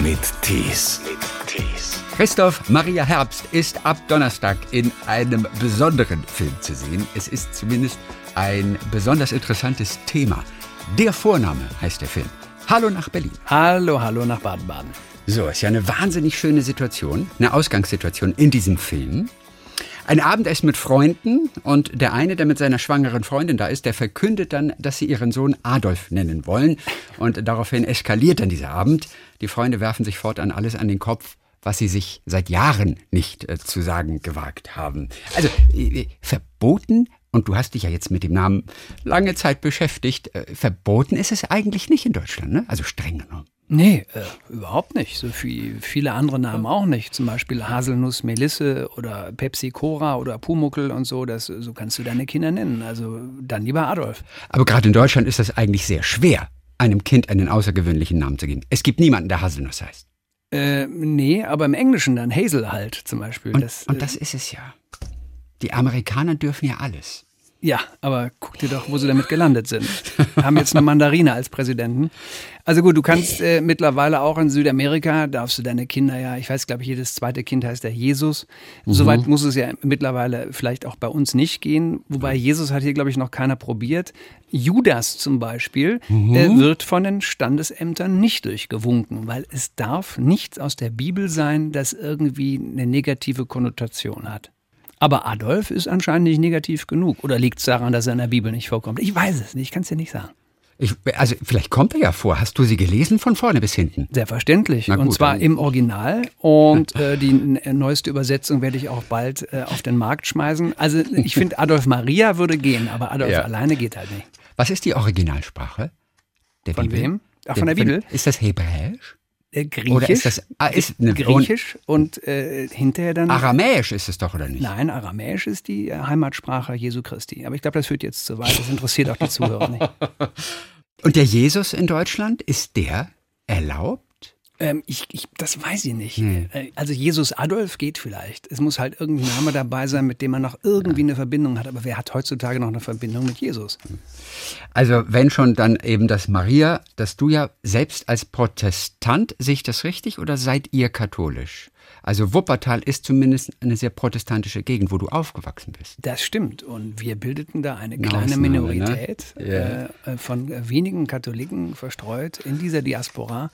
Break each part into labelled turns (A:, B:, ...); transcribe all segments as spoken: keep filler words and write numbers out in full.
A: mit Tees.
B: Christoph Maria Herbst ist ab Donnerstag in einem besonderen Film zu sehen. Es ist zumindest ein besonders interessantes Thema. Der Vorname heißt der Film. Hallo nach Berlin.
C: Hallo, hallo nach Baden-Baden.
B: So, ist ja eine wahnsinnig schöne Situation, eine Ausgangssituation in diesem Film. Ein Abendessen mit Freunden und der eine, der mit seiner schwangeren Freundin da ist, der verkündet dann, dass sie ihren Sohn Adolf nennen wollen. Und daraufhin eskaliert dann dieser Abend. Die Freunde werfen sich fortan alles an den Kopf, was sie sich seit Jahren nicht äh, zu sagen gewagt haben. Also, äh, verboten, und du hast dich ja jetzt mit dem Namen lange Zeit beschäftigt, äh, verboten ist es eigentlich nicht in Deutschland, ne? Also streng genommen.
C: Nee, äh, überhaupt nicht. So viel, viele andere Namen auch nicht. Zum Beispiel Haselnuss Melisse oder Pepsi Cora oder Pumuckl und so. Das, so kannst du deine Kinder nennen. Also dann lieber Adolf.
B: Aber gerade in Deutschland ist das eigentlich sehr schwer, einem Kind einen außergewöhnlichen Namen zu geben. Es gibt niemanden, der Haselnuss heißt.
C: Äh, nee, aber im Englischen dann Hazel halt zum Beispiel.
B: Und
C: das,
B: und das ist es ja. Die Amerikaner dürfen ja alles.
C: Ja, aber guck dir doch, wo sie damit gelandet sind. Haben jetzt eine Mandarine als Präsidenten. Also gut, du kannst äh, mittlerweile auch in Südamerika, darfst du deine Kinder ja, ich weiß, glaube ich, jedes zweite Kind heißt ja Jesus. Mhm. Soweit muss es ja mittlerweile vielleicht auch bei uns nicht gehen. Wobei Jesus hat hier, glaube ich, noch keiner probiert. Judas zum Beispiel mhm. äh, wird von den Standesämtern nicht durchgewunken, weil es darf nichts aus der Bibel sein, das irgendwie eine negative Konnotation hat. Aber Adolf ist anscheinend nicht negativ genug. Oder liegt es daran, dass er in der Bibel nicht vorkommt? Ich weiß es nicht, ich kann es dir nicht sagen.
B: Ich, also vielleicht kommt er ja vor. Hast du sie gelesen von vorne bis hinten?
C: Selbstverständlich.
B: Gut,
C: und zwar
B: dann.
C: im Original. Und äh, die neueste Übersetzung werde ich auch bald äh, auf den Markt schmeißen. Also ich finde, Adolf Maria würde gehen, aber Adolf ja. alleine geht halt nicht.
B: Was ist die Originalsprache der
C: von
B: Bibel?
C: Wem? Ach, von der Bibel?
B: Ist das Hebräisch?
C: Äh, Griechisch.
B: Oder ist das ah, ist eine,
C: Griechisch und äh, hinterher dann...
B: Aramäisch ist es doch, oder nicht?
C: Nein, Aramäisch ist die äh, Heimatsprache Jesu Christi. Aber ich glaube, das führt jetzt zu weit. Das interessiert auch die Zuhörer nicht.
B: Und der Jesus in Deutschland, ist der erlaubt?
C: Ähm, ich, ich, das weiß ich nicht.
B: Nee.
C: Also Jesus Adolf geht vielleicht. Es muss halt irgendein Name dabei sein, mit dem man noch irgendwie eine Verbindung hat. Aber wer hat heutzutage noch eine Verbindung mit Jesus?
B: Also wenn schon, dann eben das Maria, dass du ja selbst als Protestant, sehe ich das richtig, oder seid ihr katholisch? Also Wuppertal ist zumindest eine sehr protestantische Gegend, wo du aufgewachsen bist.
C: Das stimmt. Und wir bildeten da eine
B: Eine
C: kleine
B: Ausnahme,
C: Minorität
B: ne? Yeah.
C: äh, von wenigen Katholiken verstreut in dieser Diaspora.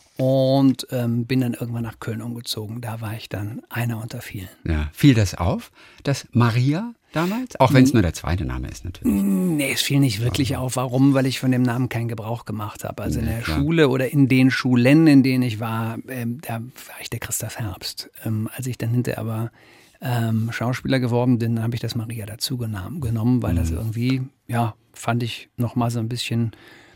C: Und ähm, bin dann irgendwann nach Köln umgezogen. Da war ich dann einer unter vielen.
B: Ja. Fiel das auf, dass Maria damals? Auch wenn es nur der zweite Name ist natürlich.
C: Nee, es fiel nicht wirklich auf. Warum? Weil ich von dem Namen keinen Gebrauch gemacht habe. Also in der
B: klar.
C: Schule oder in den Schulen, in denen ich war, ähm, da war ich der Christoph Herbst. Ähm, als ich dann hinterher aber ähm, Schauspieler geworden bin, dann habe ich das Maria dazu genommen, genommen weil mhm. das irgendwie, ja, fand ich nochmal so ein bisschen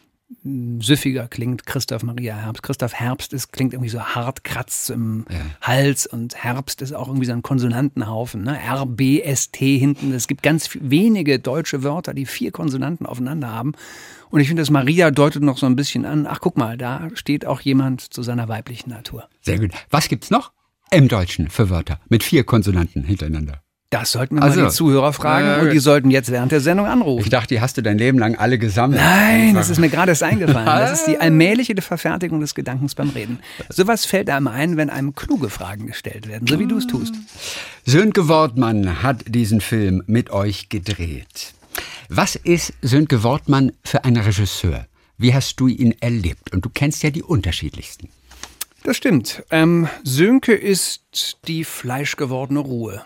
C: süffiger klingt. Christoph Maria Herbst. Christoph Herbst ist, klingt irgendwie so hart, kratzt im
B: ja.
C: Hals, und Herbst ist auch irgendwie so ein Konsonantenhaufen. Ne? R, B, S, T hinten. Es gibt ganz wenige deutsche Wörter, die vier Konsonanten aufeinander haben. Und ich finde, das Maria deutet noch so ein bisschen an, ach guck mal, da steht auch jemand zu seiner weiblichen Natur.
B: Sehr gut. Was gibt's noch im Deutschen für Wörter mit vier Konsonanten hintereinander?
C: Das sollten wir
B: also,
C: mal die Zuhörer fragen
B: äh,
C: und die sollten jetzt während der Sendung anrufen.
B: Ich dachte, die hast du dein Leben lang alle gesammelt.
C: Nein, das ist mir gerade erst eingefallen. Das ist die allmähliche Verfertigung des Gedankens beim Reden. Sowas fällt einem ein, wenn einem kluge Fragen gestellt werden, so wie du es tust.
B: Sönke Wortmann hat diesen Film mit euch gedreht. Was ist Sönke Wortmann für ein Regisseur? Wie hast du ihn erlebt? Und du kennst ja die unterschiedlichsten.
C: Das stimmt. Ähm, Sönke ist die fleischgewordene Ruhe.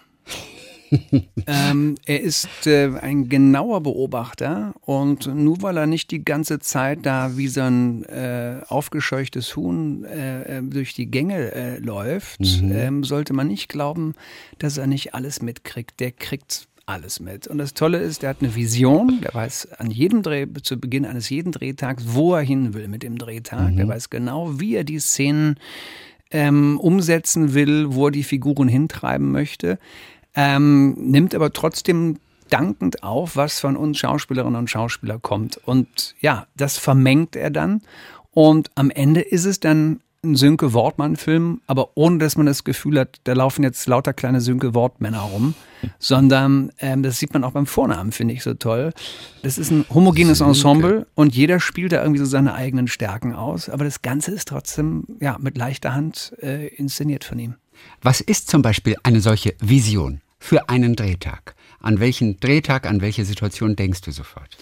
C: ähm, er ist äh, ein genauer Beobachter, und nur weil er nicht die ganze Zeit da wie so ein äh, aufgescheuchtes Huhn äh, durch die Gänge äh, läuft, mhm. ähm, sollte man nicht glauben, dass er nicht alles mitkriegt. Der kriegt alles mit. Und das Tolle ist, der hat eine Vision, der weiß an jedem Dreh, zu Beginn eines jeden Drehtags, wo er hin will mit dem Drehtag. Mhm. Der weiß genau, wie er die Szenen ähm, umsetzen will, wo er die Figuren hintreiben möchte. Ähm, nimmt aber trotzdem dankend auf, was von uns Schauspielerinnen und Schauspielern kommt. Und ja, das vermengt er dann. Und am Ende ist es dann ein Sönke-Wortmann-Film, aber ohne, dass man das Gefühl hat, da laufen jetzt lauter kleine Sönke-Wortmänner rum, sondern ähm, das sieht man auch beim Vornamen, finde ich so toll. Das ist ein homogenes
B: Sönke.
C: Ensemble und jeder spielt da irgendwie so seine eigenen Stärken aus, aber das Ganze ist trotzdem ja mit leichter Hand äh, inszeniert von ihm.
B: Was ist zum Beispiel eine solche Vision für einen Drehtag? An welchen Drehtag, an welche Situation denkst du sofort?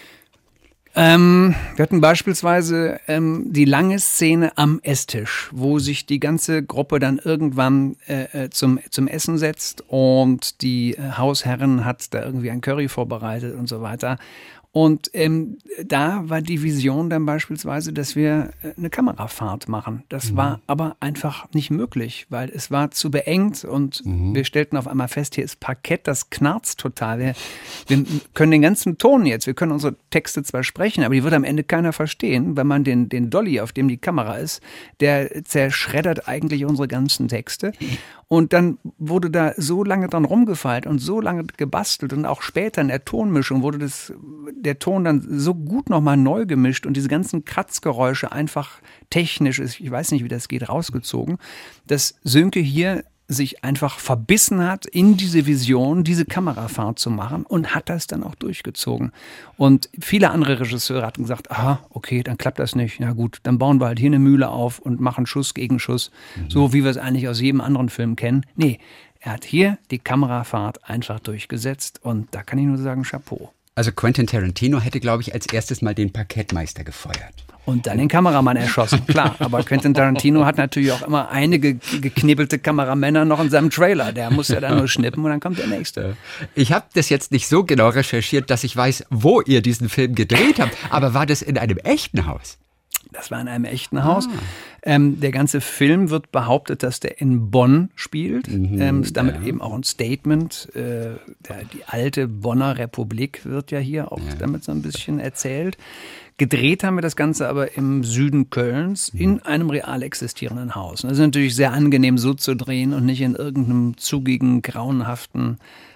C: Ähm, wir hatten beispielsweise ähm, die lange Szene am Esstisch, wo sich die ganze Gruppe dann irgendwann äh, zum, zum Essen setzt und die äh, Hausherrin hat da irgendwie ein Curry vorbereitet und so weiter. Und ähm, da war die Vision dann beispielsweise, dass wir eine Kamerafahrt machen. Das mhm. war aber einfach nicht möglich, weil es war zu beengt und mhm. wir stellten auf einmal fest, hier ist Parkett, das knarzt total. Wir, wir können den ganzen Ton jetzt, wir können unsere Texte zwar sprechen, aber die wird am Ende keiner verstehen, wenn man den, den Dolly, auf dem die Kamera ist, der zerschreddert eigentlich unsere ganzen Texte. Und dann wurde da so lange dran rumgefeilt und so lange gebastelt und auch später in der Tonmischung wurde das, der Ton dann so gut nochmal neu gemischt und diese ganzen Kratzgeräusche einfach technisch, ich weiß nicht, wie das geht, rausgezogen, dass Sönke hier sich einfach verbissen hat, in diese Vision, diese Kamerafahrt zu machen und hat das dann auch durchgezogen. Und viele andere Regisseure hatten gesagt, aha, okay, dann klappt das nicht. Na gut, dann bauen wir halt hier eine Mühle auf und machen Schuss gegen Schuss, mhm. so wie wir es eigentlich aus jedem anderen Film kennen. Nee, er hat hier die Kamerafahrt einfach durchgesetzt und da kann ich nur sagen, Chapeau.
B: Also Quentin Tarantino hätte, glaube ich, als erstes mal den Parkettmeister gefeuert.
C: Und dann den Kameramann erschossen, klar. Aber Quentin Tarantino hat natürlich auch immer einige geknebbelte Kameramänner noch in seinem Trailer. Der muss ja dann nur schnippen und dann kommt der nächste.
B: Ich habe das jetzt nicht so genau recherchiert, dass ich weiß, wo ihr diesen Film gedreht habt. Aber war das in einem echten Haus?
C: Das war in einem echten Haus. Ah. Ähm, der ganze Film wird behauptet, dass der in Bonn spielt. Mhm, ähm, ist damit ja. eben auch ein Statement. Äh, der, die alte Bonner Republik wird ja hier auch ja. damit so ein bisschen erzählt. Gedreht haben wir das Ganze aber im Süden Kölns in einem real existierenden Haus. Das ist natürlich sehr angenehm, so zu drehen und nicht in irgendeinem zugigen, grauenhaften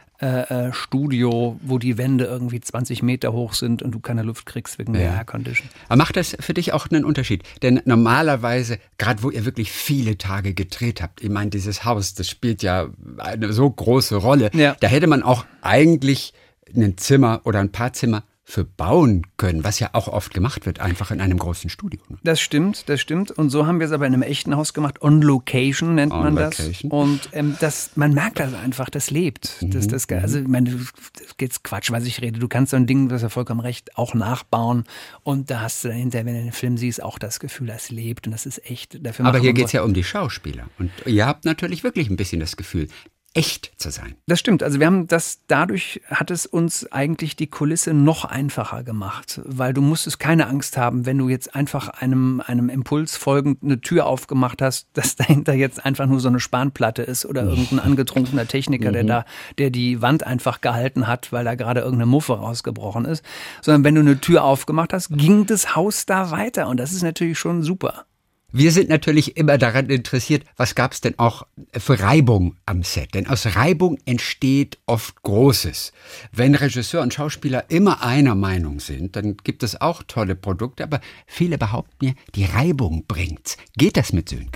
C: äh, äh, Studio, wo die Wände irgendwie zwanzig Meter hoch sind und du keine Luft kriegst wegen ja. der Aircondition.
B: Aber macht das für dich auch einen Unterschied? Denn normalerweise, gerade wo ihr wirklich viele Tage gedreht habt, ich meine, dieses Haus, das spielt ja eine so große Rolle, ja. da hätte man auch eigentlich ein Zimmer oder ein paar Zimmer für bauen können, was ja auch oft gemacht wird, einfach in einem großen Studio. Ne?
C: Das stimmt, das stimmt. Und so haben wir es aber in einem echten Haus gemacht. On Location nennt On man location. das. Und ähm, das, man merkt das einfach, das lebt. Mhm. Das, das, also, ich meine, das geht's Quatsch, was ich rede. Du kannst so ein Ding, du hast ja vollkommen recht, auch nachbauen. Und da hast du dahinter, wenn du den Film siehst, auch das Gefühl, das lebt und das ist echt. Dafür
B: aber hier geht es ja um die Schauspieler. Und ihr habt natürlich wirklich ein bisschen das Gefühl, echt zu sein.
C: Das stimmt. Also wir haben das, dadurch hat es uns eigentlich die Kulisse noch einfacher gemacht, weil du musstest keine Angst haben, wenn du jetzt einfach einem, einem Impuls folgend eine Tür aufgemacht hast, dass dahinter jetzt einfach nur so eine Spanplatte ist oder irgendein angetrunkener Techniker, der da, der die Wand einfach gehalten hat, weil da gerade irgendeine Muffe rausgebrochen ist. Sondern wenn du eine Tür aufgemacht hast, ging das Haus da weiter und das ist natürlich schon super.
B: Wir sind natürlich immer daran interessiert, was gab es denn auch für Reibung am Set? Denn aus Reibung entsteht oft Großes. Wenn Regisseur und Schauspieler immer einer Meinung sind, dann gibt es auch tolle Produkte, aber viele behaupten mir, die Reibung bringt's. Geht das mit Sönke?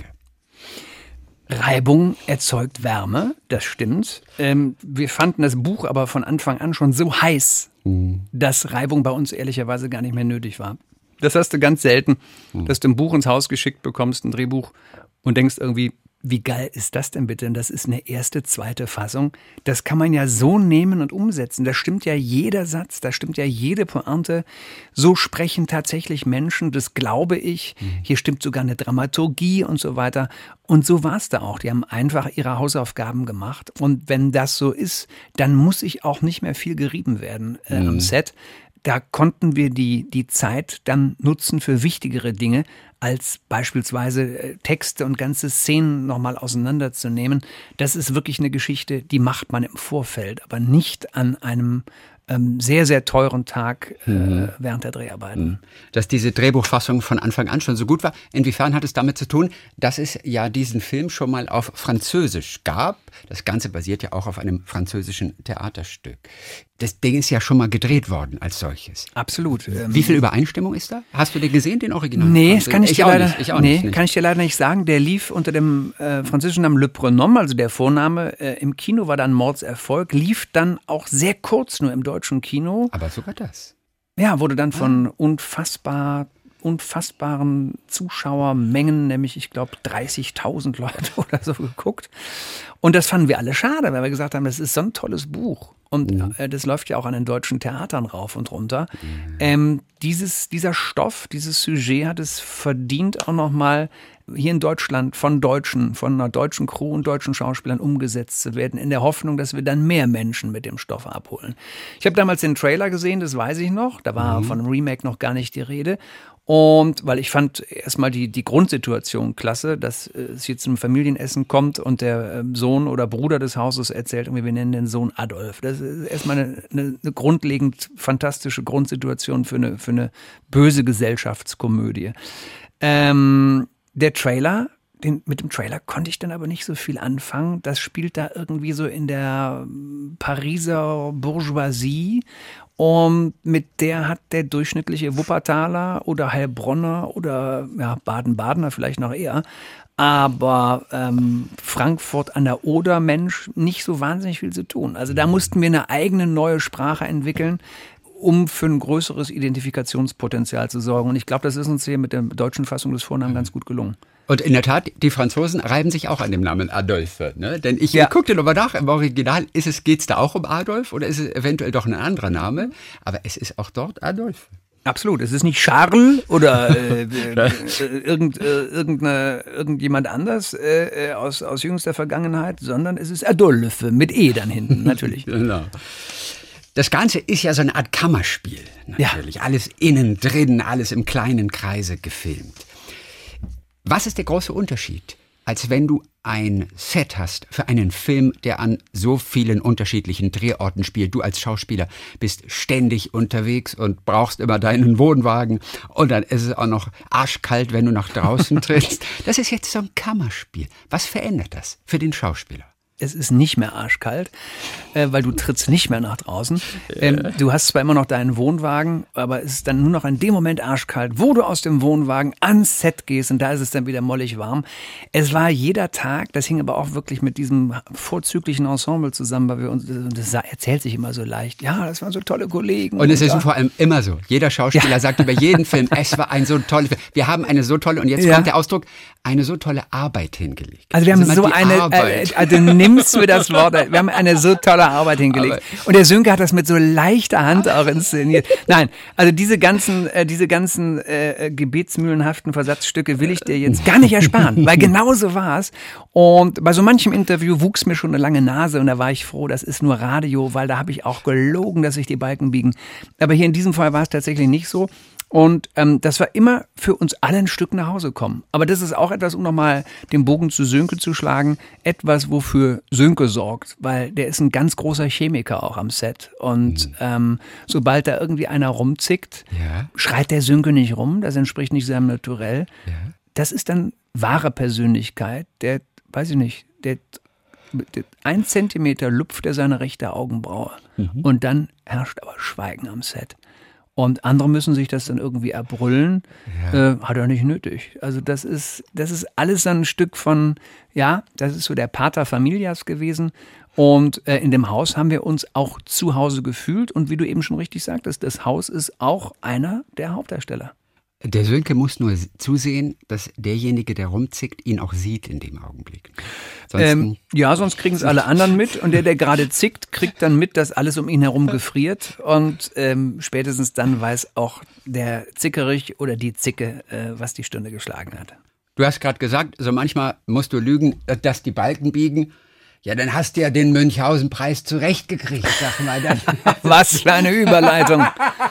C: Reibung erzeugt Wärme, das stimmt. Ähm, wir fanden das Buch aber von Anfang an schon so heiß, mhm. dass Reibung bei uns ehrlicherweise gar nicht mehr nötig war. Das hast du ganz selten, dass du ein Buch ins Haus geschickt bekommst, ein Drehbuch, und denkst irgendwie, wie geil ist das denn bitte? Und das ist eine erste, zweite Fassung. Das kann man ja so nehmen und umsetzen. Da stimmt ja jeder Satz, da stimmt ja jede Pointe. So sprechen tatsächlich Menschen, das glaube ich. Hier stimmt sogar eine Dramaturgie und so weiter. Und so war es da auch. Die haben einfach ihre Hausaufgaben gemacht. Und wenn das so ist, dann muss ich auch nicht mehr viel gerieben werden äh, mhm. am Set. Da konnten wir die, die Zeit dann nutzen für wichtigere Dinge, als beispielsweise Texte und ganze Szenen nochmal auseinanderzunehmen. Das ist wirklich eine Geschichte, die macht man im Vorfeld, aber nicht an einem ähm, sehr, sehr teuren Tag äh, mhm. während der Dreharbeiten.
B: Dass diese Drehbuchfassung von Anfang an schon so gut war, inwiefern hat es damit zu tun, dass es ja diesen Film schon mal auf Französisch gab? Das Ganze basiert ja auch auf einem französischen Theaterstück. das Ding ist ja schon mal gedreht worden als solches.
C: Absolut.
B: Wie viel Übereinstimmung ist da? Hast du den gesehen, den Original?
C: Nee, das kann ich, ich dir leider,
B: nicht, ich auch
C: nee,
B: nicht.
C: kann ich dir leider nicht sagen. Der lief unter dem äh, französischen Namen Le Prénom, also der Vorname. Äh, Im Kino war dann Mordserfolg, lief dann auch sehr kurz nur im deutschen Kino.
B: Aber sogar das.
C: Ja, wurde dann von unfassbar unfassbaren Zuschauermengen, nämlich ich glaube dreißigtausend Leute oder so geguckt. Und das fanden wir alle schade, weil wir gesagt haben, das ist so ein tolles Buch. Und mhm. äh, das läuft ja auch an den deutschen Theatern rauf und runter. Mhm. Ähm, dieses, dieser Stoff, dieses Sujet hat es verdient, auch nochmal hier in Deutschland von Deutschen, von einer deutschen Crew und deutschen Schauspielern umgesetzt zu werden, in der Hoffnung, dass wir dann mehr Menschen mit dem Stoff abholen. Ich habe damals den Trailer gesehen, das weiß ich noch. Da war mhm. von einem Remake noch gar nicht die Rede. Und weil ich fand erstmal die, die Grundsituation klasse, dass es hier zum Familienessen kommt und der Sohn oder Bruder des Hauses erzählt, irgendwie, wir nennen den Sohn Adolf. Das ist erstmal eine, eine, eine grundlegend fantastische Grundsituation für eine, für eine böse Gesellschaftskomödie. Ähm, der Trailer, den, mit dem Trailer konnte ich dann aber nicht so viel anfangen. Das spielt da irgendwie so in der Pariser Bourgeoisie. Und mit der hat der durchschnittliche Wuppertaler oder Heilbronner oder ja, Baden-Badener vielleicht noch eher, aber ähm, Frankfurt an der Oder Mensch nicht so wahnsinnig viel zu tun. Also da mussten wir eine eigene neue Sprache entwickeln, um für ein größeres Identifikationspotenzial zu sorgen. Und ich glaube, das ist uns hier mit der deutschen Fassung des Vornamens ganz gut gelungen.
B: Und in der Tat, die Franzosen reiben sich auch an dem Namen Adolphe, ne? Denn ich ja. guckte nochmal nach, im Original, ist es, geht's da auch um Adolf oder ist es eventuell doch ein anderer Name? Aber es ist auch dort Adolphe.
C: Absolut, es ist nicht Charles oder äh, äh, irgend, äh, irgendeine, irgendjemand anders äh, aus, aus jüngster Vergangenheit, sondern es ist Adolphe mit E dann hinten, natürlich.
B: Genau. Das Ganze ist ja so eine Art Kammerspiel, natürlich. Ja. Alles innen drin, alles im kleinen Kreise gefilmt. Was ist der große Unterschied, als wenn du ein Set hast für einen Film, der an so vielen unterschiedlichen Drehorten spielt? Du als Schauspieler bist ständig unterwegs und brauchst immer deinen Wohnwagen und dann ist es auch noch arschkalt, wenn du nach draußen trittst. Das ist jetzt so ein Kammerspiel. Was verändert das für den Schauspieler?
C: Es ist nicht mehr arschkalt, äh, weil du trittst nicht mehr nach draußen. Ähm, du hast zwar immer noch deinen Wohnwagen, aber es ist dann nur noch in dem Moment arschkalt, wo du aus dem Wohnwagen ans Set gehst und da ist es dann wieder mollig warm. Es war jeder Tag, das hing aber auch wirklich mit diesem vorzüglichen Ensemble zusammen, weil wir uns, das erzählt sich immer so leicht. Ja, das waren so tolle Kollegen.
B: Und es
C: und
B: ist ja. vor allem immer so. Jeder Schauspieler ja. sagt über jeden Film, es war ein so toller Film. Wir haben eine so tolle, und jetzt ja. kommt der Ausdruck, eine so tolle Arbeit hingelegt.
C: Also wir haben also so eine, äh, also nimmst du das Wort, wir haben eine so tolle Arbeit hingelegt. Aber und der Sönke hat das mit so leichter Hand auch inszeniert. Nein, also diese ganzen, äh, diese ganzen äh, gebetsmühlenhaften Versatzstücke will ich dir jetzt gar nicht ersparen, weil genau so war es. Und bei so manchem Interview wuchs mir schon eine lange Nase und da war ich froh, das ist nur Radio, weil da habe ich auch gelogen, dass sich die Balken biegen. Aber hier in diesem Fall war es tatsächlich nicht so. Und ähm, das war immer für uns alle ein Stück nach Hause kommen. Aber das ist auch etwas, um nochmal den Bogen zu Sönke zu schlagen, etwas, wofür Sönke sorgt, weil der ist ein ganz großer Chemiker auch am Set. Und mhm. ähm, sobald da irgendwie einer rumzickt, ja. schreit der Sönke nicht rum, das entspricht nicht seinem Naturell. Ja. Das ist dann wahre Persönlichkeit, der, weiß ich nicht, der, der ein Zentimeter lupft er seine rechte Augenbraue. Mhm. Und dann herrscht aber Schweigen am Set. Und andere müssen sich das dann irgendwie erbrüllen. Ja. Äh, hat er nicht nötig. Also das ist, das ist alles ein Stück von, ja, das ist so der Pater Familias gewesen. Und äh, in dem Haus haben wir uns auch zu Hause gefühlt. Und wie du eben schon richtig sagtest, das Haus ist auch einer der Hauptdarsteller.
B: Der Sönke muss nur zusehen, dass derjenige, der rumzickt, ihn auch sieht in dem Augenblick.
C: Ähm, ja, sonst kriegen es alle anderen mit. Und der, der gerade zickt, kriegt dann mit, dass alles um ihn herum gefriert. Und ähm, spätestens dann weiß auch der Zickerich oder die Zicke, äh, was die Stunde geschlagen hat.
B: Du hast gerade gesagt, so manchmal musst du lügen, dass die Balken biegen. Ja, dann hast du ja den Münchhausen-Preis zurechtgekriegt, sag mal. Dann.
C: Was für eine Überleitung.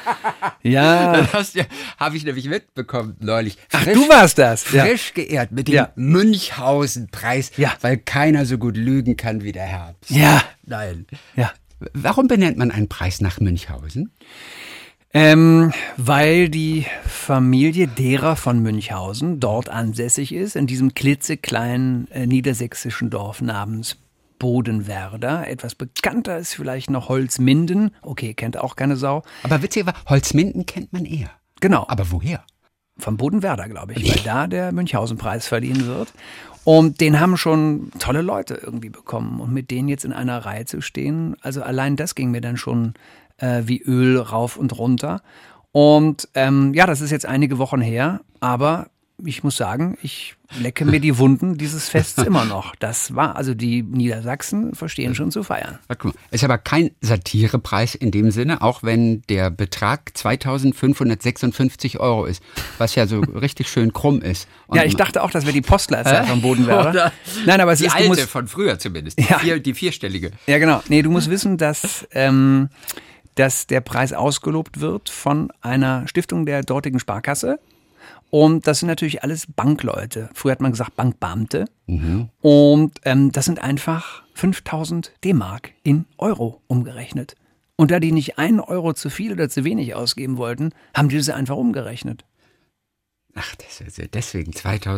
C: Ja.
B: Das ja, habe ich nämlich mitbekommen neulich.
C: Ach, frisch, du warst das.
B: Frisch ja. geehrt mit dem ja. Münchhausen-Preis,
C: ja.
B: weil keiner so gut lügen kann wie der Herbst.
C: Ja.
B: Nein.
C: Ja.
B: Warum benennt man einen Preis nach Münchhausen?
C: Ähm, weil die Familie derer von Münchhausen dort ansässig ist, in diesem klitzekleinen äh, niedersächsischen Dorf namens Bodenwerder. Etwas bekannter ist vielleicht noch Holzminden. Okay, kennt auch keine Sau.
B: Aber witzigerweise, Holzminden kennt man eher.
C: Genau.
B: Aber woher?
C: Vom Bodenwerder, glaube ich, weil da der Münchhausen-Preis verliehen wird. Und den haben schon tolle Leute irgendwie bekommen. Und mit denen jetzt in einer Reihe zu stehen, also allein das ging mir dann schon äh, wie Öl rauf und runter. Und ähm, ja, das ist jetzt einige Wochen her, aber ich muss sagen, ich lecke mir die Wunden dieses Fests immer noch. Das war, also die Niedersachsen verstehen schon zu feiern.
B: Ist aber kein Satirepreis in dem Sinne, auch wenn der Betrag zweitausendfünfhundertsechsundfünfzig Euro ist, was ja so richtig schön krumm ist. Und
C: ja, ich dachte auch, das wäre die Postleitzahl vom Bodenwerder.
B: Nein, aber es
C: die
B: ist die
C: alte
B: musst, von früher zumindest, die,
C: ja.
B: vier, die vierstellige.
C: Ja, genau. Nee, du musst wissen, dass, ähm, dass der Preis ausgelobt wird von einer Stiftung der dortigen Sparkasse. Und das sind natürlich alles Bankleute. Früher hat man gesagt Bankbeamte. Mhm. Und ähm, das sind einfach fünftausend D-Mark in Euro umgerechnet. Und da die nicht einen Euro zu viel oder zu wenig ausgeben wollten, haben die das einfach umgerechnet.
B: Ach, das ist ja deswegen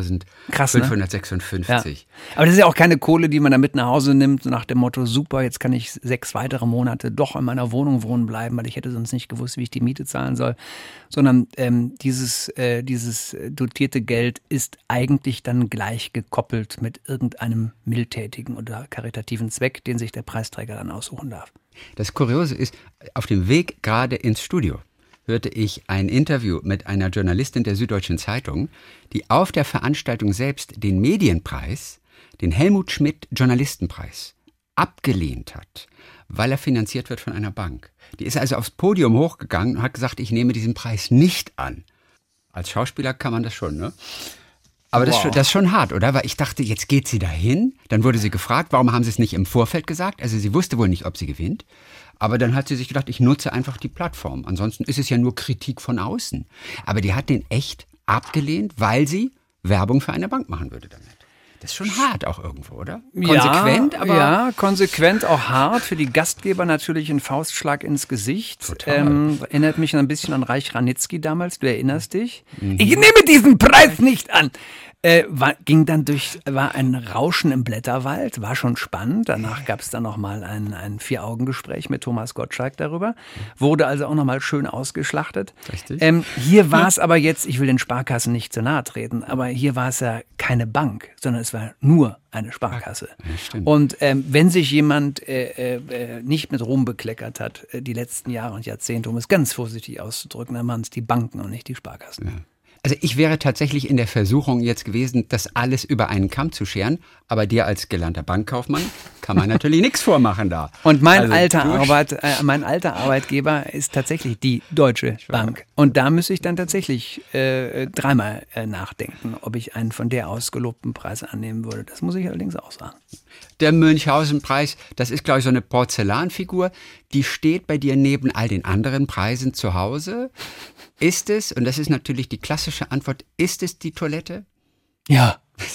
C: Krass,
B: zweitausendfünfhundertsechsundfünfzig.
C: ne? Ja. Aber das ist ja auch keine Kohle, die man da mit nach Hause nimmt, nach dem Motto, super, jetzt kann ich sechs weitere Monate doch in meiner Wohnung wohnen bleiben, weil ich hätte sonst nicht gewusst, wie ich die Miete zahlen soll. Sondern ähm, dieses, äh, dieses dotierte Geld ist eigentlich dann gleich gekoppelt mit irgendeinem mildtätigen oder karitativen Zweck, den sich der Preisträger dann aussuchen darf.
B: Das Kuriose ist, auf dem Weg gerade ins Studio hörte ich ein Interview mit einer Journalistin der Süddeutschen Zeitung, die auf der Veranstaltung selbst den Medienpreis, den Helmut Schmidt Journalistenpreis, abgelehnt hat, weil er finanziert wird von einer Bank. Die ist also aufs Podium hochgegangen und hat gesagt, ich nehme diesen Preis nicht an. Als Schauspieler kann man das schon, ne? Aber das, wow. ist, das ist schon hart, oder? Weil ich dachte, jetzt geht sie dahin. Dann wurde sie gefragt, warum haben sie es nicht im Vorfeld gesagt? Also sie wusste wohl nicht, ob sie gewinnt. Aber dann hat sie sich gedacht, ich nutze einfach die Plattform. Ansonsten ist es ja nur Kritik von außen. Aber die hat den echt abgelehnt, weil sie Werbung für eine Bank machen würde damit. Das ist schon hart auch irgendwo, oder? Konsequent,
C: ja,
B: aber...
C: Ja, konsequent, auch hart. Für die Gastgeber natürlich ein Faustschlag ins Gesicht.
B: Total.
C: Ähm, erinnert mich ein bisschen an Reich Ranitzky damals, du erinnerst dich? Mhm. Ich nehme diesen Preis nicht an. Äh, war, ging dann durch, war ein Rauschen im Blätterwald, war schon spannend. Danach gab es dann nochmal ein, ein Vier-Augen-Gespräch mit Thomas Gottschalk darüber. Wurde also auch nochmal schön ausgeschlachtet.
B: Richtig.
C: Ähm, hier war es aber jetzt, ich will den Sparkassen nicht zu nahe treten, aber hier war es ja keine Bank, sondern es war nur eine Sparkasse.
B: Ja,
C: und ähm, wenn sich jemand äh, äh, nicht mit Ruhm bekleckert hat, äh, die letzten Jahre und Jahrzehnte, um es ganz vorsichtig auszudrücken, dann waren es die Banken und nicht die Sparkassen.
B: Ja. Also ich wäre tatsächlich in der Versuchung jetzt gewesen, das alles über einen Kamm zu scheren, aber dir als gelernter Bankkaufmann kann man natürlich nichts vormachen da.
C: Und mein,
B: also,
C: alter Arbeit, äh, mein alter Arbeitgeber ist tatsächlich die Deutsche Bank. Und da müsste ich dann tatsächlich äh, dreimal äh, nachdenken, ob ich einen von der ausgelobten Preis annehmen würde. Das muss ich allerdings auch sagen.
B: Der Münchhausen-Preis, das ist, glaube ich, so eine Porzellanfigur, die steht bei dir neben all den anderen Preisen zu Hause. Ist es, und das ist natürlich die klassische Antwort, ist es die Toilette?
C: Ja.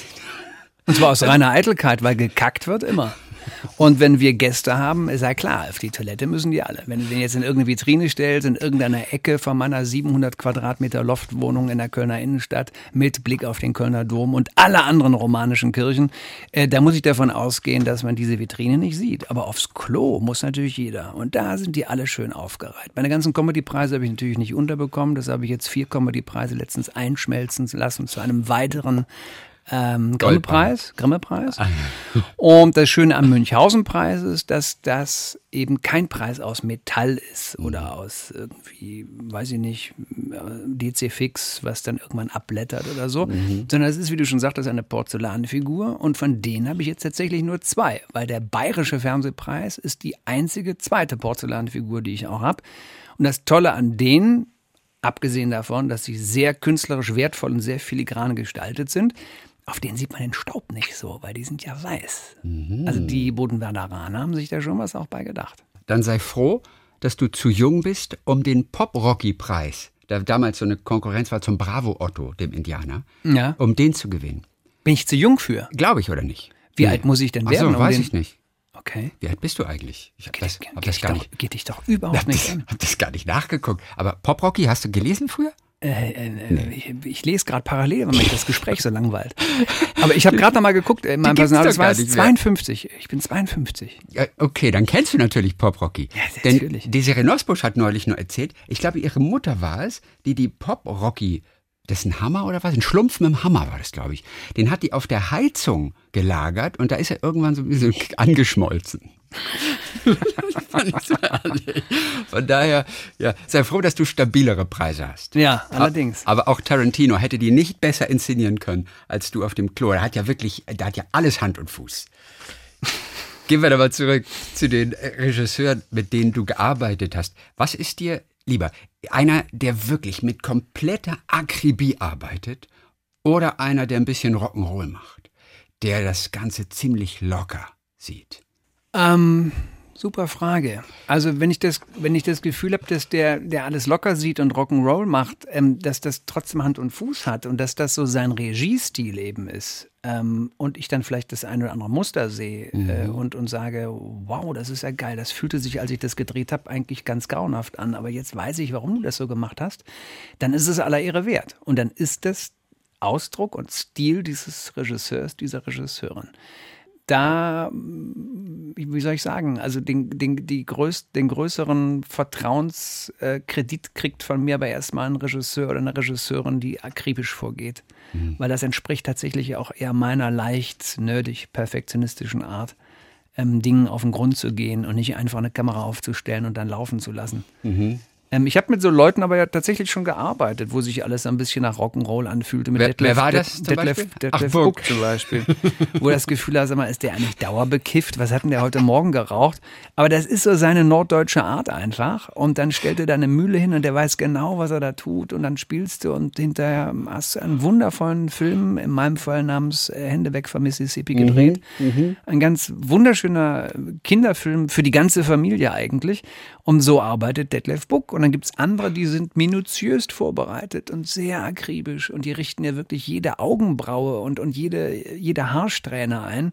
C: Und zwar aus reiner Eitelkeit, weil gekackt wird immer. Und wenn wir Gäste haben, ist ja klar, auf die Toilette müssen die alle. Wenn du den jetzt in irgendeine Vitrine stellst, in irgendeiner Ecke von meiner siebenhundert Quadratmeter Loftwohnung in der Kölner Innenstadt mit Blick auf den Kölner Dom und alle anderen romanischen Kirchen, äh, da muss ich davon ausgehen, dass man diese Vitrine nicht sieht. Aber aufs Klo muss natürlich jeder. Und da sind die alle schön aufgereiht. Meine ganzen Comedy-Preise habe ich natürlich nicht unterbekommen. Das habe ich jetzt vier Comedy-Preise letztens einschmelzen lassen zu einem weiteren Ähm, Grimme-Preis, Grimme-Preis. Ah, ja. Und das Schöne am Münchhausen-Preis ist, dass das eben kein Preis aus Metall ist oder aus irgendwie, weiß ich nicht, D C Fix, was dann irgendwann abblättert oder so, mhm. sondern es ist, wie du schon sagtest, eine Porzellanfigur und von denen habe ich jetzt tatsächlich nur zwei, weil der Bayerische Fernsehpreis ist die einzige zweite Porzellanfigur, die ich auch habe. Und das Tolle an denen, abgesehen davon, dass sie sehr künstlerisch wertvoll und sehr filigran gestaltet sind, auf denen sieht man den Staub nicht so, weil die sind ja weiß. Mhm. Also die Bodenwerderaner haben sich da schon was auch bei gedacht.
B: Dann sei froh, dass du zu jung bist, um den Pop-Rocky-Preis, der damals so eine Konkurrenz war zum Bravo-Otto, dem Indianer, ja. um den zu gewinnen.
C: Bin ich zu jung für?
B: Glaube ich, oder nicht?
C: Wie nee. alt muss ich denn werden?
B: Ach so, weiß
C: um
B: ich nicht.
C: Okay.
B: Wie alt bist du eigentlich? Ich habe das, hab
C: geht
B: das gar
C: doch,
B: nicht.
C: Geht dich doch überhaupt
B: hab
C: nicht
B: das,
C: an.
B: Ich habe das gar nicht nachgeguckt. Aber Pop Rocky hast du gelesen früher?
C: Äh, äh, nee. ich, ich lese gerade parallel, wenn mich das Gespräch so langweilt. Aber ich habe gerade noch mal geguckt, äh, mein Personal, das war zweiundfünfzig. Ich bin zweiundfünfzig.
B: Ja, okay, dann kennst du natürlich Pop Rocky.
C: Ja,
B: denn
C: natürlich.
B: Desiree Nosbusch hat neulich nur erzählt, ich glaube, ihre Mutter war es, die die Pop Rocky, das ist ein Hammer oder was? Ein Schlumpf mit dem Hammer war das, glaube ich. Den hat die auf der Heizung gelagert und da ist er irgendwann so ein bisschen angeschmolzen. Von daher, ja, sei froh, dass du stabilere Preise hast.
C: Ja, allerdings.
B: Aber auch Tarantino hätte die nicht besser inszenieren können als du auf dem Klo. Er hat ja wirklich, der hat ja alles Hand und Fuß. Gehen wir aber zurück zu den Regisseuren, mit denen du gearbeitet hast. Was ist dir lieber? Einer, der wirklich mit kompletter Akribie arbeitet oder einer, der ein bisschen Rock'n'Roll macht, der das Ganze ziemlich locker sieht?
C: Ähm, super Frage. Also wenn ich das, wenn ich das Gefühl habe, dass der, der alles locker sieht und Rock'n'Roll macht, ähm, dass das trotzdem Hand und Fuß hat und dass das so sein Regiestil eben ist, ähm, und ich dann vielleicht das eine oder andere Muster sehe mhm. äh, und, und sage, wow, das ist ja geil, das fühlte sich, als ich das gedreht habe, eigentlich ganz grauenhaft an, aber jetzt weiß ich, warum du das so gemacht hast, dann ist es aller Ehre wert. Und dann ist das Ausdruck und Stil dieses Regisseurs, dieser Regisseurin. Da, wie soll ich sagen, also den, den, die größ, den größeren Vertrauenskredit kriegt von mir aber erstmal ein Regisseur oder eine Regisseurin, die akribisch vorgeht. Mhm. Weil das entspricht tatsächlich auch eher meiner leicht nerdig perfektionistischen Art, ähm, Dingen auf den Grund zu gehen und nicht einfach eine Kamera aufzustellen und dann laufen zu lassen. Mhm. Ich habe mit so Leuten aber ja tatsächlich schon gearbeitet, wo sich alles ein bisschen nach Rock'n'Roll anfühlte. Mit
B: wer,
C: Detlef,
B: wer war das
C: Det,
B: zum
C: Detlef,
B: Beispiel?
C: Detlef
B: Ach, Book.
C: Book zum Beispiel. Wo das Gefühl hast, ist der eigentlich dauerbekifft? Was hat denn der heute Morgen geraucht? Aber das ist so seine norddeutsche Art einfach. Und dann stellt er da eine Mühle hin und der weiß genau, was er da tut. Und dann spielst du und hinterher hast du einen wundervollen Film, in meinem Fall namens Hände weg von Mississippi gedreht. Mhm, mhm. Ein ganz wunderschöner Kinderfilm für die ganze Familie eigentlich. Und so arbeitet Detlef Book. Und dann gibt es andere, die sind minutiös vorbereitet und sehr akribisch. Und die richten ja wirklich jede Augenbraue und, und jede, jede Haarsträhne ein.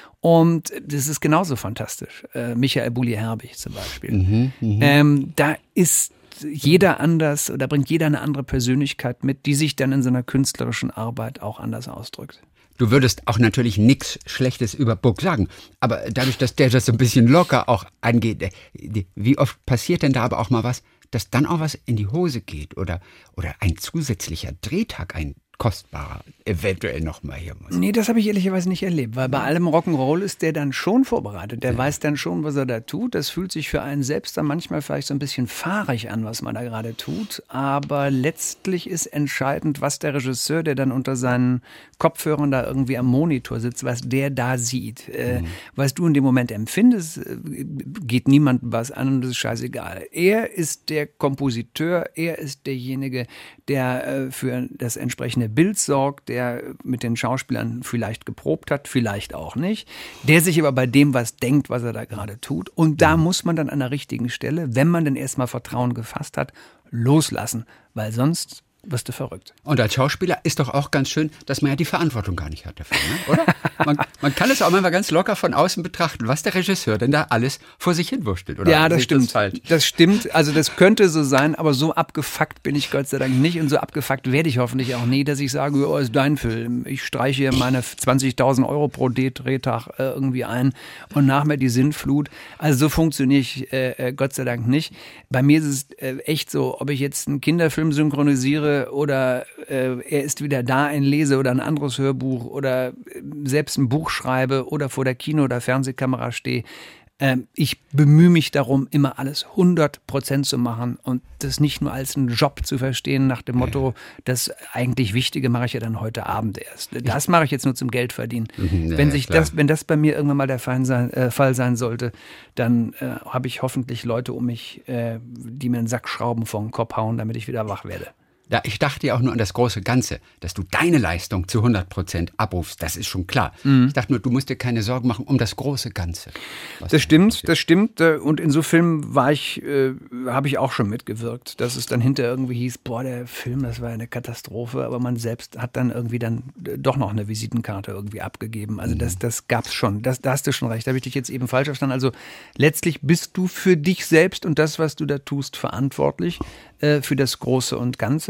C: Und das ist genauso fantastisch. Äh, Michael Bulli-Herbig zum Beispiel. Mhm, ähm, da ist jeder anders, oder bringt jeder eine andere Persönlichkeit mit, die sich dann in seiner künstlerischen Arbeit auch anders ausdrückt.
B: Du würdest auch natürlich nichts Schlechtes über Book sagen, aber dadurch, dass der das so ein bisschen locker auch angeht, wie oft passiert denn da aber auch mal was, dass dann auch was in die Hose geht oder, oder ein zusätzlicher Drehtag, ein kostbarer eventuell noch mal hier muss?
C: Nee, das habe ich ehrlicherweise nicht erlebt, weil bei allem Rock'n'Roll ist der dann schon vorbereitet. Der ja. weiß dann schon, was er da tut. Das fühlt sich für einen selbst dann manchmal vielleicht so ein bisschen fahrig an, was man da gerade tut. Aber letztlich ist entscheidend, was der Regisseur, der dann unter seinen Kopfhörern da irgendwie am Monitor sitzt, was der da sieht. Äh, mhm. Was du in dem Moment empfindest, geht niemandem was an und das ist scheißegal. Er ist der Kompositeur, er ist derjenige, der äh, für das entsprechende Bild sorgt, der mit den Schauspielern vielleicht geprobt hat, vielleicht auch nicht, der sich aber bei dem was denkt, was er da gerade tut. Und da muss man dann an der richtigen Stelle, wenn man dann erstmal Vertrauen gefasst hat, loslassen, weil sonst wirst du verrückt.
B: Und als Schauspieler ist doch auch ganz schön, dass man ja die Verantwortung gar nicht hat dafür, ne? Oder? Man, man kann es auch manchmal ganz locker von außen betrachten, was der Regisseur denn da alles vor sich hin wurschtelt. Oder
C: ja, das stimmt. Das, das stimmt. Also das könnte so sein, aber so abgefuckt bin ich Gott sei Dank nicht und so abgefuckt werde ich hoffentlich auch nie, dass ich sage, oh, ist dein Film. Ich streiche hier meine zwanzigtausend Euro pro Drehtag äh, irgendwie ein und nach mir die Sinnflut. Also so funktioniere ich äh, Gott sei Dank nicht. Bei mir ist es äh, echt so, ob ich jetzt einen Kinderfilm synchronisiere oder äh, er ist wieder da, ein Lese oder ein anderes Hörbuch oder äh, selbst ein Buch schreibe oder vor der Kino- oder Fernsehkamera stehe. Äh, ich bemühe mich darum, immer alles hundert Prozent zu machen und das nicht nur als einen Job zu verstehen, nach dem Motto, das eigentlich Wichtige mache ich ja dann heute Abend erst. Das mache ich jetzt nur zum Geld verdienen. Ja, wenn sich das, wenn das bei mir irgendwann mal der Fall sein, äh, Fall sein sollte, dann äh, habe ich hoffentlich Leute um mich, äh, die mir einen Sack Schrauben vor den Kopf hauen, damit ich wieder wach werde.
B: Ja, ich dachte ja auch nur an das große Ganze, dass du deine Leistung zu hundert Prozent abrufst, das ist schon klar. Mhm. Ich dachte nur, du musst dir keine Sorgen machen um das große Ganze.
C: Das stimmt, das stimmt. Und in so Filmen war ich, äh, habe ich auch schon mitgewirkt, dass es dann hinterher irgendwie hieß, boah, der Film, das war eine Katastrophe, aber man selbst hat dann irgendwie dann doch noch eine Visitenkarte irgendwie abgegeben. Also mhm. das, das gab's schon, das, da hast du schon recht, da habe ich dich jetzt eben falsch verstanden. Also letztlich bist du für dich selbst und das, was du da tust, verantwortlich äh, für das Große und Ganze.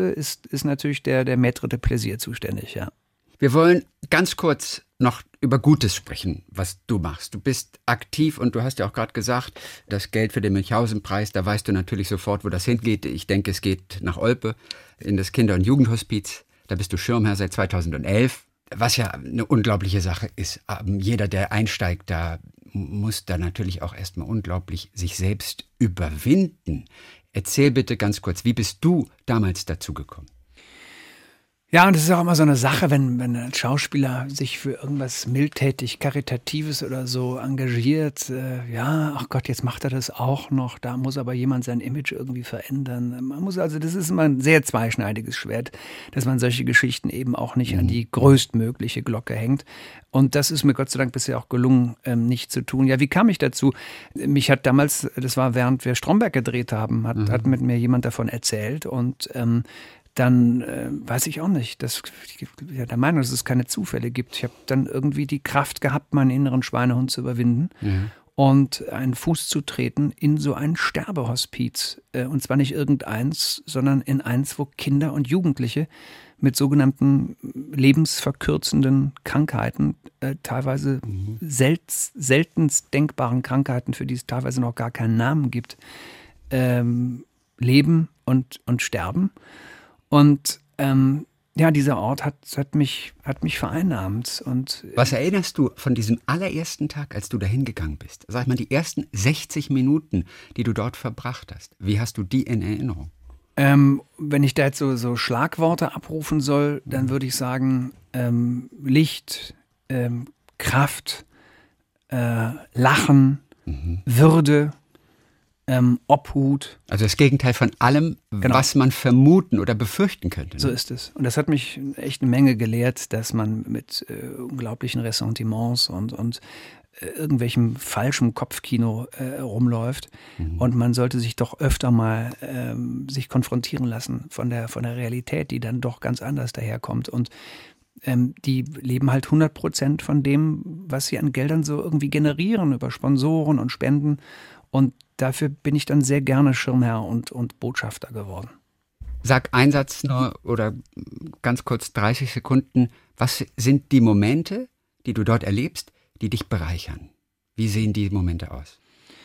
C: Hause ist, ist natürlich der, der Maître de Plaisir zuständig, ja.
B: Wir wollen ganz kurz noch über Gutes sprechen, was du machst. Du bist aktiv und du hast ja auch gerade gesagt, das Geld für den Münchhausen-Preis, da weißt du natürlich sofort, wo das hingeht. Ich denke, es geht nach Olpe in das Kinder- und Jugendhospiz. Da bist du Schirmherr seit zweitausendelf, was ja eine unglaubliche Sache ist. Jeder, der einsteigt, da muss da natürlich auch erstmal unglaublich sich selbst überwinden. Erzähl bitte ganz kurz, wie bist du damals dazu gekommen?
C: Ja, und das ist auch immer so eine Sache, wenn, wenn ein Schauspieler sich für irgendwas mildtätig, Karitatives oder so engagiert. Äh, ja, ach Gott, jetzt macht er das auch noch. Da muss aber jemand sein Image irgendwie verändern. Man muss also, das ist immer ein sehr zweischneidiges Schwert, dass man solche Geschichten eben auch nicht mhm. an die größtmögliche Glocke hängt. Und das ist mir Gott sei Dank bisher auch gelungen, ähm, nicht zu tun. Ja, wie kam ich dazu? Mich hat damals, das war während wir Stromberg gedreht haben, hat, mhm. hat mit mir jemand davon erzählt und ähm, dann äh, weiß ich auch nicht, dass ich ja, der Meinung, dass es keine Zufälle gibt. Ich habe dann irgendwie die Kraft gehabt, meinen inneren Schweinehund zu überwinden mhm. und einen Fuß zu treten in so ein Sterbehospiz. Äh, und zwar nicht irgendeins, sondern in eins, wo Kinder und Jugendliche mit sogenannten lebensverkürzenden Krankheiten, äh, teilweise mhm. sel- seltenst denkbaren Krankheiten, für die es teilweise noch gar keinen Namen gibt, ähm, leben und, und sterben. Und ähm, ja, dieser Ort hat, hat, mich, hat mich vereinnahmt. Und
B: was erinnerst du von diesem allerersten Tag, als du dahin gegangen bist? Sag mal, die ersten sechzig Minuten, die du dort verbracht hast. Wie hast du die in Erinnerung?
C: Ähm, wenn ich da jetzt so, so Schlagworte abrufen soll, dann würde ich sagen, ähm, Licht, ähm, Kraft, äh, Lachen, mhm. Würde, Ähm, Obhut.
B: Also das Gegenteil von allem, genau. was man vermuten oder befürchten könnte. Ne?
C: So ist es. Und das hat mich echt eine Menge gelehrt, dass man mit äh, unglaublichen Ressentiments und, und äh, irgendwelchem falschem Kopfkino äh, rumläuft. Mhm. Und man sollte sich doch öfter mal ähm, sich konfrontieren lassen von der, von der Realität, die dann doch ganz anders daherkommt. Und ähm, die leben halt hundert Prozent von dem, was sie an Geldern so irgendwie generieren, über Sponsoren und Spenden. Und dafür bin ich dann sehr gerne Schirmherr und, und Botschafter geworden.
B: Sag einen Satz nur oder ganz kurz dreißig Sekunden. Was sind die Momente, die du dort erlebst, die dich bereichern? Wie sehen die Momente aus?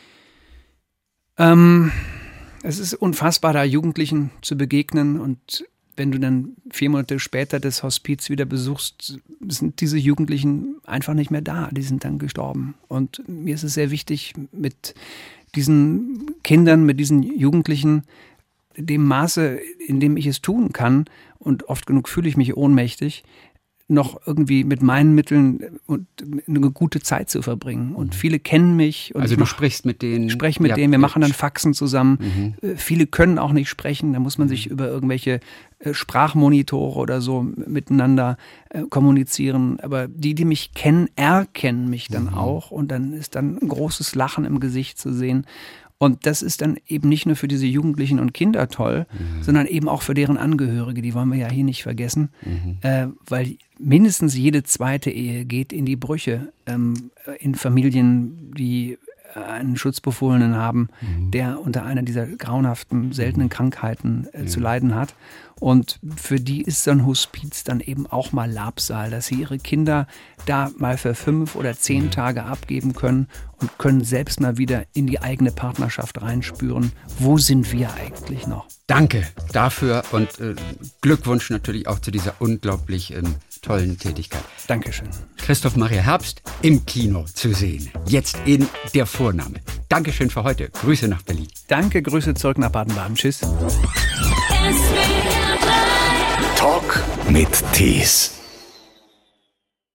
C: Ähm, es ist unfassbar, da Jugendlichen zu begegnen. Und wenn du dann vier Monate später das Hospiz wieder besuchst, sind diese Jugendlichen einfach nicht mehr da. Die sind dann gestorben. Und mir ist es sehr wichtig, mit diesen Kindern, mit diesen Jugendlichen, dem Maße, in dem ich es tun kann, und oft genug fühle ich mich ohnmächtig, noch irgendwie mit meinen Mitteln eine gute Zeit zu verbringen. Und viele kennen mich. Und
B: also du
C: mach,
B: sprichst mit denen?
C: Ich spreche mit
B: ja,
C: denen, wir machen dann Faxen zusammen. Mhm. Viele können auch nicht sprechen, da muss man
B: mhm. sich
C: über irgendwelche Sprachmonitore oder so miteinander kommunizieren. Aber die, die mich kennen, erkennen mich dann mhm. auch. Und dann ist dann ein großes Lachen im Gesicht zu sehen. Und das ist dann eben nicht nur für diese Jugendlichen und Kinder toll, mhm. sondern eben auch für deren Angehörige. Die wollen wir ja hier nicht vergessen, mhm. äh, weil mindestens jede zweite Ehe geht in die Brüche ähm, in Familien, die einen Schutzbefohlenen haben, mhm. der unter einer dieser grauenhaften, seltenen Krankheiten äh, ja. zu leiden hat. Und für die ist so ein Hospiz dann eben auch mal Labsal, dass sie ihre Kinder da mal für fünf oder zehn Tage abgeben können und können selbst mal wieder in die eigene Partnerschaft reinspüren. Wo sind wir eigentlich noch?
B: Danke dafür und äh, Glückwunsch natürlich auch zu dieser unglaublich ähm, tollen Tätigkeit.
C: Dankeschön.
B: Christoph Maria Herbst im Kino zu sehen. Jetzt in Der Vorname. Dankeschön für heute. Grüße nach Berlin.
C: Danke, Grüße zurück nach Baden-Baden. Tschüss.
A: Talk mit Tees.